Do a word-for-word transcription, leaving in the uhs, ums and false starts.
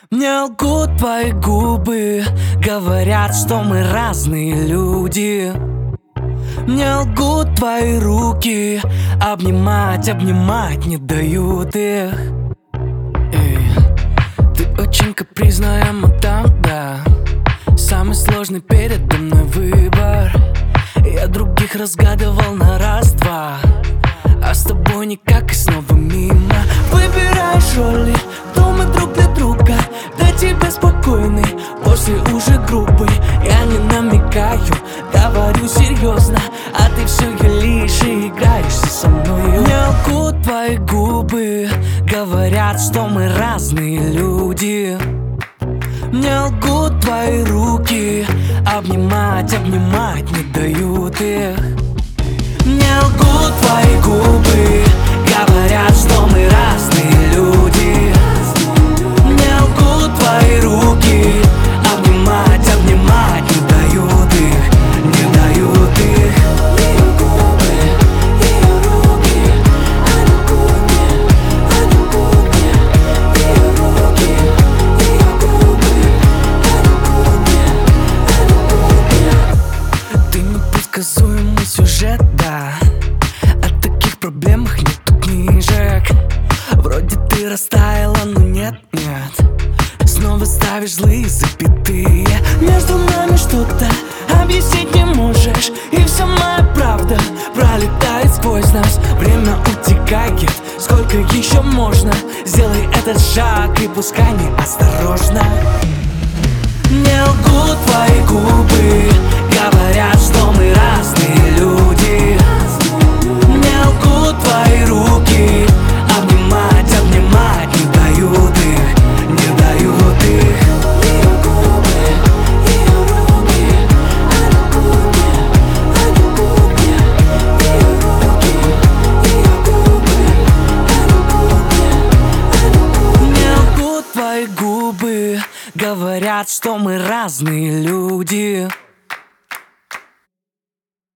Мне лгут твои губы, говорят, что мы разные люди. Мне лгут твои руки, обнимать, обнимать не дают их. Эй, ты очень капризная, мадам, да. Самый сложный передо мной выбор. Я других разгадывал на раз-два, а с тобой никак и снова мимо. Выбираешь роли, кто мы друг для друга. Для тебя спокойный, после уже грубый. Я не намекаю, говорю серьезно, а ты все юлишь и играешься со мной. Мне лгут твои губы, говорят, что мы разные люди. Мне лгут твои руки, обнимать, обнимать не дают их. Мне лгут твои губы, говорят, что мы разные люди. Мне лгут твои руки, обнимать, обнимать не дают их, не дают их. Ее губы, ее руки, они лгут мне, они лгут мне. Ее руки, ее губы, они лгут мне, они лгут мне. Ты непредсказуемый сюжет, да. О таких проблемах нету книжек. Вроде ты растаяла, но нет, нет. Снова ставишь злые запятые. Между нами что-то объяснить не можешь, и вся моя правда пролетает сквозь нас. Время утекает, сколько еще можно? Сделай этот шаг и пускай неосторожно. Мне лгут твои губы, говорят, что мы разные люди. Мне лгут твои руки, обнимать, обнимать не дают их, не дают их. Ее губы, ее руки, они лгут мне, они лгут мне. Ее руки, ее губы, они лгут мне, они лгут мне. Мне лгут твои губы, говорят, что мы разные люди.